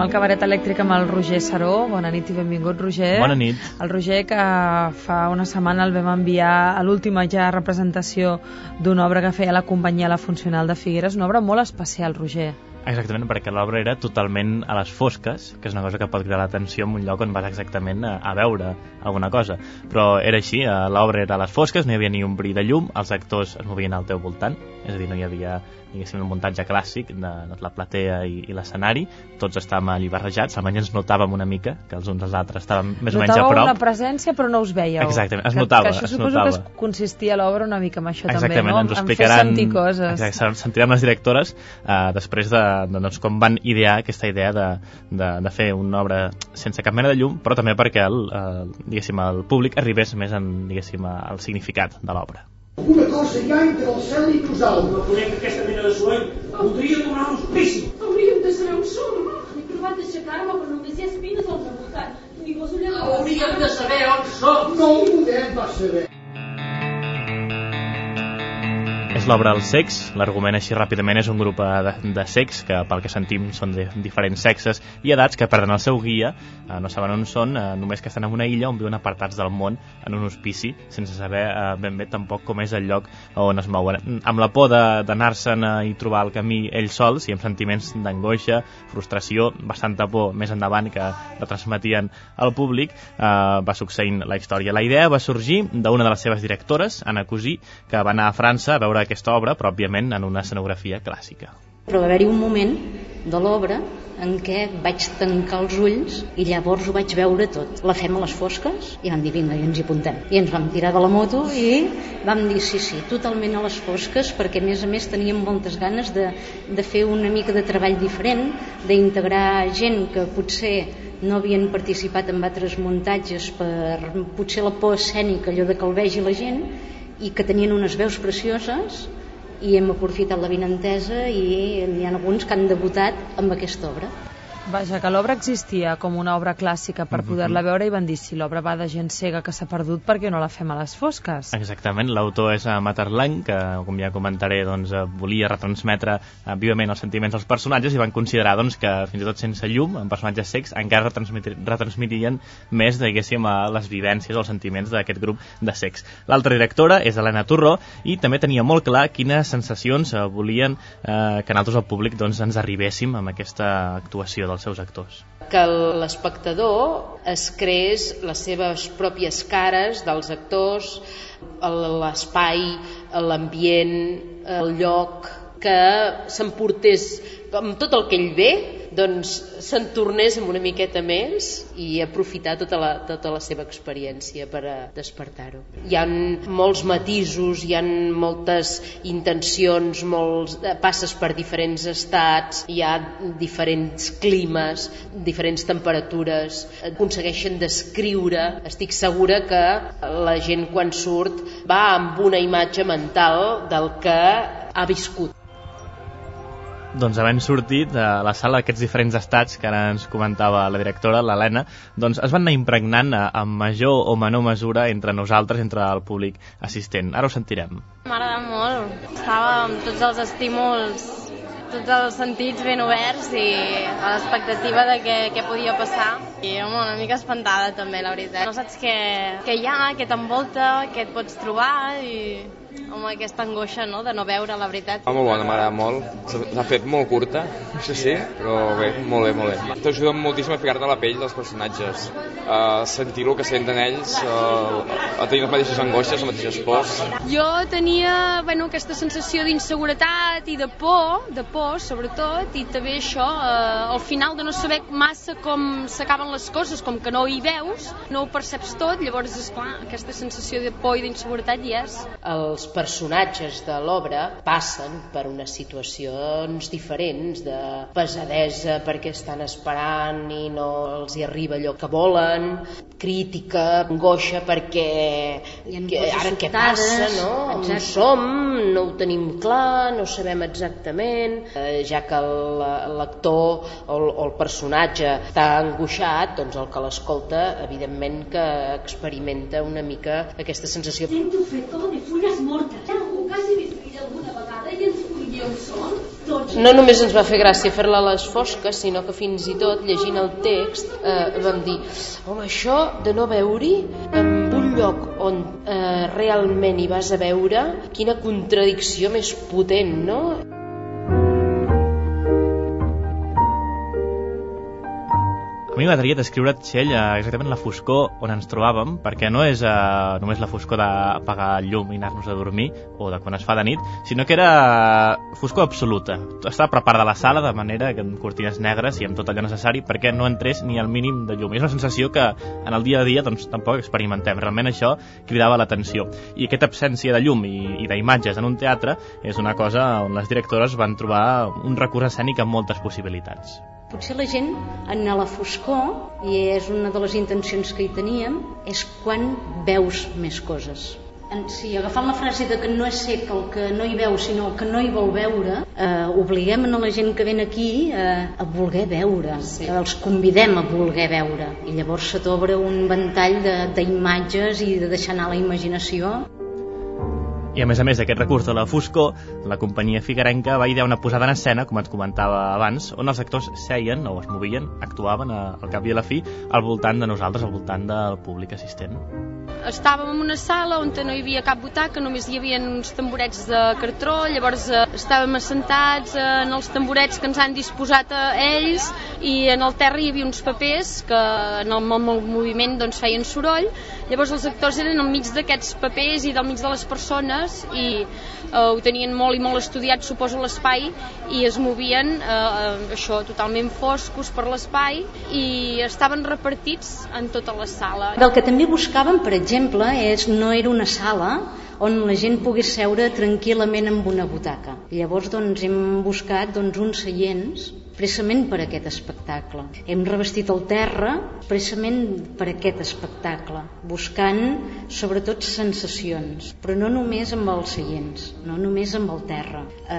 al Cabaret Elèctric amb el Roger Saró. Bona nit i benvingut, Roger. Bona nit. El Roger, que fa una setmana el vam enviar a l'última ja representació d'una obra que feia la companyia La Funcional de Figueres, una obra molt especial, Roger. Exactament, perquè l'obra era totalment a les fosques, que és una cosa que pot cridar l'atenció en un lloc on vas exactament a veure alguna cosa. Però era així, l'obra era a les fosques, no hi havia ni un bri de llum, els actors es movien al teu voltant, és a dir, no hi havia, diguéssim, un muntatge clàssic de la platea i l'escenari, tots estàvem allí barrejats, almenys ens notàvem una mica, que els uns als altres estàvem més o menys a prop. Notàveu una presència però no us veieu. Exactament, es notava. Que això suposo que consistia l'obra una mica en això. Exactament, també, no? Ens ho explicaran, en fer sentir coses. Exactament, sentirem les directores després de doncs, com van idear aquesta idea de fer una obra sense cap mena de llum, però també perquè diguéssim, el públic arribés més diguéssim, al significat de l'obra. Una cosa hi ha entre el cel i nosaltres. No conec aquesta mena de soroll. Voldria donar un hospici. Hauríem de saber on som. He provat d'aixecar-me, però només hi ha espines al voltant. Ni vos Hauríem de saber on som. No ho podem pas saber. És l'obra El Cecs. L'argument així ràpidament és un grup de cecs que pel que sentim són de diferents sexes i edats que perden el seu guia, no saben on són, només que estan en una illa on viuen apartats del món en un hospici sense saber ben bé tampoc com és el lloc on es mouen. Amb la por d'anar-se'n i trobar el camí ells sols i amb sentiments d'angoixa, frustració, bastanta por més endavant que retransmetien al públic, va succeint la història. La idea va sorgir d'una de les seves directores, Anna Cosí, que va anar a França a veure aquesta obra, però òbviament en una escenografia clàssica. Però va haver-hi un moment de l'obra en què vaig tancar els ulls i llavors ho vaig veure tot. La fem a les fosques? I vam dir, vinga, i ens hi apuntem. I ens vam tirar de la moto i vam dir, sí, totalment a les fosques, perquè a més teníem moltes ganes de fer una mica de treball diferent, d'integrar gent que potser no havien participat en altres muntatges per potser la por escènica, allò de que el vegi la gent, i que tenien unes veus precioses, i hem aprofitat la vinentesa i n'hi ha alguns que han debutat amb aquesta obra. Vaja, que l'obra existia com una obra clàssica per poder-la veure i van dir, si l'obra va de gent cega que s'ha perdut, per què no la fem a les fosques? Exactament, l'autor és Matarlang, que com ja comentaré volia retransmetre vivament els sentiments dels personatges i van considerar que fins i tot sense llum, amb personatges cecs, encara retransmitirien més, diguéssim, les vivències o els sentiments d'aquest grup de cecs. L'altra directora és Helena Turró i també tenia molt clar quines sensacions volien que nosaltres al públic ens arribéssim amb aquesta actuació dels seus actors. Que l'espectador es creés les seves pròpies cares dels actors, l'espai, l'ambient, el lloc, que s'emportés amb tot el que ell ve, doncs se'n tornés amb una miqueta més i aprofitar tota la seva experiència per a despertar-ho. Hi ha molts matisos, hi ha moltes intencions, passes per diferents estats, hi ha diferents climes, diferents temperatures, aconsegueixen descriure. Estic segura que la gent quan surt va amb una imatge mental del que ha viscut. Doncs havent sortit de la sala d'aquests diferents estats que ara ens comentava la directora, l'Helena, doncs es van anar impregnant amb major o menor mesura entre nosaltres, entre el públic assistent. Ara ho sentirem. M'agrada molt. Estava amb tots els estímuls, tots els sentits ben oberts i a l'expectativa de què podia passar. I una mica espantada també, la veritat. No saps què hi ha, què t'envolta, què et pots trobar i amb aquesta angoixa, no?, de no veure la veritat. Molt bona, m'agrada molt. S'ha fet molt curta, això sí, però bé, molt bé. T'ajuda moltíssim a ficar-te a la pell dels personatges, a sentir el que senten ells, a tenir les mateixes angoixes, les mateixes pors. Jo tenia aquesta sensació d'inseguretat i de por sobretot, i també això, al final de no saber massa com s'acaben les coses, com que no hi veus, no ho perceps tot, llavors, esclar, aquesta sensació de por i d'inseguretat hi és. Els personatges de l'obra passen per unes situacions diferents de pesadesa perquè estan esperant i no els hi arriba allò que volen, crítica, angoixa perquè ara què passa, no? On som, no ho tenim clar, no sabem exactament, ja que l'actor o el personatge està angoixat, doncs el que l'escolta evidentment que experimenta una mica aquesta sensació. Sento fetó de fulles mortes. Algú que hagi vist alguna vegada i ens digui on són? D'on No només ens va fer gràcia fer-la a les fosques, sinó que fins i tot, llegint el text, vam dir, home, això de no veure-hi, en un lloc on realment hi vas a veure, quina contradicció més potent, no? A mi m'agradaria descriure, Txell, exactament la foscor on ens trobàvem, perquè no és només la foscor d'apagar el llum i anar-nos a dormir, o de quan es fa de nit, sinó que era foscor absoluta. Estava preparada la sala de manera que amb cortines negres i amb tot allò necessari perquè no entrés ni el mínim de llum. I és una sensació que en el dia a dia doncs, tampoc experimentem. Realment això cridava l'atenció. I aquesta absència de llum i d'imatges en un teatre és una cosa on les directores van trobar un recurs escènic amb moltes possibilitats. Potser la gent, en la foscor, i és una de les intencions que hi teníem, és quan veus més coses. Si agafant la frase de que no és cec el que no hi veu, sinó el que no hi vol veure, obliguem a la gent que ven aquí a voler veure, els convidem a voler veure, i llavors se t'obre un ventall d'imatges i de deixar anar la imaginació. I a més d'aquest recurs de la foscor, la companyia figuerenca va idear una posada en escena, com et comentava abans, on els actors seien o es movien, actuaven al cap i a la fi al voltant de nosaltres, al voltant del públic assistent. Estàvem en una sala on no hi havia cap butaca, només hi havia uns tamborets de cartró, llavors estàvem assentats en els tamborets que ens han disposat a ells i en el terra hi havia uns papers que en el moviment doncs, feien soroll. Llavors els actors eren enmig d'aquests papers i del mig de les persones i ho tenien molt i molt estudiat, suposo, l'espai, i es movien això totalment foscos per l'espai i estaven repartits en tota la sala. El que també buscàvem, per exemple, no era una sala on la gent pogués seure tranquil·lament en una butaca. Llavors hem buscat uns seients precisament per aquest espectacle. Hem revestit el terra precisament per aquest espectacle, buscant sobretot sensacions, però no només amb els seients, no només amb el terra.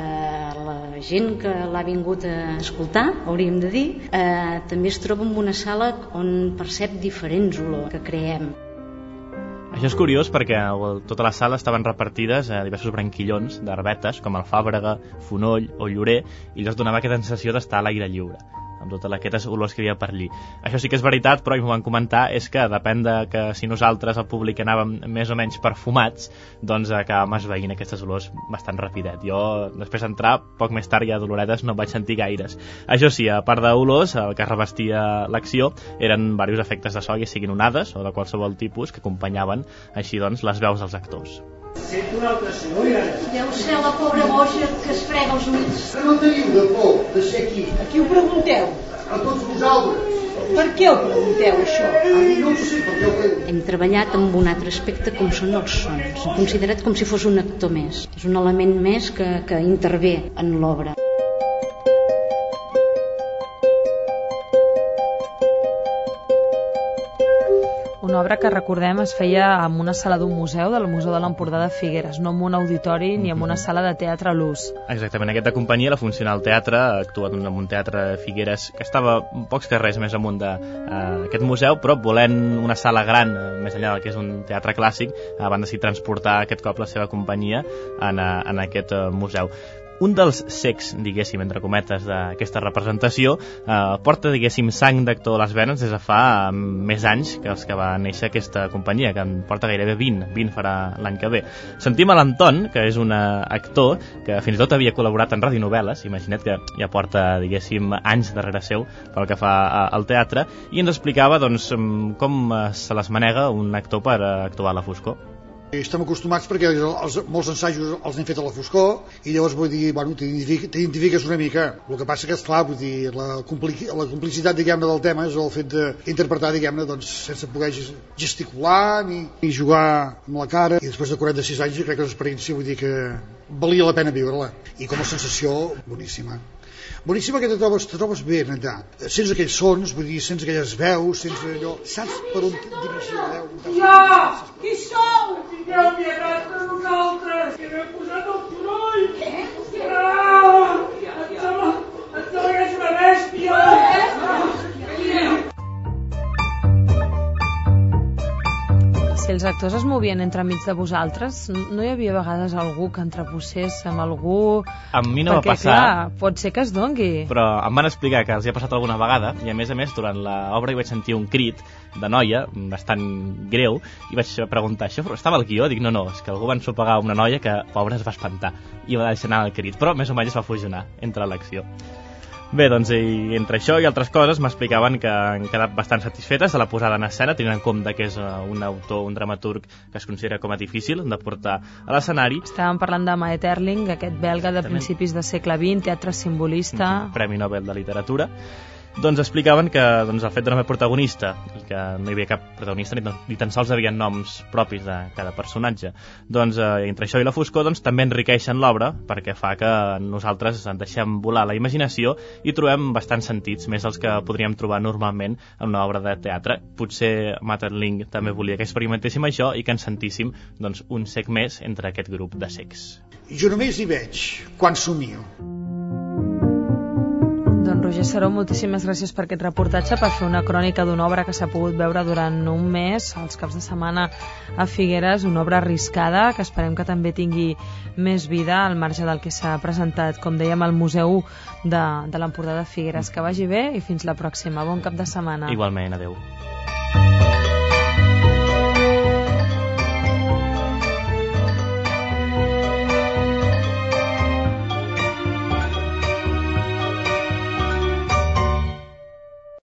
La gent que l'ha vingut a escoltar, hauríem de dir, també es troba en una sala on percep diferents olors que creem. Això és curiós perquè tota la sala estaven repartides a diversos branquillons d'herbetes com el fàbrega, fonoll o llorer i allò es donava aquesta sensació d'estar a l'aire lliure amb totes aquestes olors que hi havia per allí. Això sí que és veritat, però m'ho van comentar, és que depèn de que si nosaltres, el públic, anàvem més o menys perfumats, doncs acabàvem esveint aquestes olors bastant rapidet. Jo, després d'entrar, poc més tard ja d'oloredes no vaig sentir gaires. Això sí, a part d'olors, el que revestia l'acció eren diversos efectes de so, ja siguin onades o de qualsevol tipus, que acompanyaven així doncs les veus dels actors. Sento una altra soroll, ara. Deu ser la pobra boja que es frega els ulls. Que no teniu de por de ser aquí. A qui ho pregunteu? A tots vosaltres. Per què ho pregunteu, això? A mi no ho sé, per què ho pregunteu. Hem treballat amb un altre aspecte com són els sons. Hem considerat com si fos un actor més. És un element més que intervé en l'obra. Una obra que, recordem, es feia en una sala d'un museu, del Museu de l'Empordà de Figueres, no en un auditori ni en una sala de teatre a l'ús. Exactament, aquesta companyia, la Funcional Teatre, ha actuat en un teatre de Figueres que estava pocs carrers més amunt d'aquest museu, però volent una sala gran, més enllà del que és un teatre clàssic, van decidir transportar aquest cop la seva companyia en aquest museu. Un dels cecs, diguéssim, entre cometes, d'aquesta representació porta, diguéssim, sang d'actor a les venes des de fa més anys que els que va néixer aquesta companyia, que en porta gairebé 20 farà l'any que ve. Sentim a l'Anton, que és un actor que fins i tot havia col·laborat en radionovel·les, imagina't que ja porta, diguéssim, anys darrere seu pel que fa al teatre, i ens explicava doncs, com se les manega un actor per actuar a la foscor. Estem acostumats perquè molts ensajos els hem fet a la foscor i llavors vull dir, bueno, t'identifiques una mica. El que passa que, esclar, vull dir, la complicitat, diguem-ne, del tema és el fet d'interpretar, diguem-ne, doncs, sense poder gesticular ni jugar amb la cara. I després de 46 anys crec que l'experiència, vull dir que valia la pena viure-la. I com a sensació, boníssima. Boníssima que te trobes bé, Natà. Sents aquells sons, vull dir, sents aquelles veus, sents allò... Saps per on dirigir la veu? Ja! Qui sou? Tingueu pietat per nosaltres, que no he posat el soroll! Què? Em sembla que és una bèstia! Si els actors es movien entremig de vosaltres, no hi havia a vegades algú que entreposés amb algú... A mi no va perquè, passar... clar, pot ser que es dongui. Però em van explicar que els hi ha passat alguna vegada, i a més, durant l'obra hi vaig sentir un crit de noia, bastant greu, i vaig preguntar, això estava al guió? Dic, no, és que algú va ensopegar una noia que, pobra, es va espantar, i va deixar anar el crit, però més o menys es va fusionar entre l'acció. Bé, doncs, i entre això i altres coses m'explicaven que han quedat bastant satisfetes de la posada en escena, tenint en compte que és un autor, un dramaturg que es considera com a difícil de portar a l'escenari. Estàvem parlant de Maet Erling, aquest belga de principis del segle XX, teatre simbolista... Premi Nobel de Literatura. Doncs explicaven que el fet de no haver protagonista i que no hi havia cap protagonista ni tan sols havia noms propis de cada personatge, doncs entre això i la foscor també enriqueixen l'obra, perquè fa que nosaltres deixem volar la imaginació i trobem bastants sentits, més els que podríem trobar normalment en una obra de teatre. Potser Maet Erling també volia que experimentéssim això i que ens sentíssim un cec més entre aquest grup de cecs. Jo només hi veig quan somio. Doncs Roger Saró, moltíssimes gràcies per aquest reportatge, per fer una crònica d'una obra que s'ha pogut veure durant un mes, als caps de setmana a Figueres, una obra arriscada que esperem que també tingui més vida al marge del que s'ha presentat, com dèiem, al Museu de l'Empordà de Figueres. Que vagi bé i fins la pròxima. Bon cap de setmana. Igualment, adeu.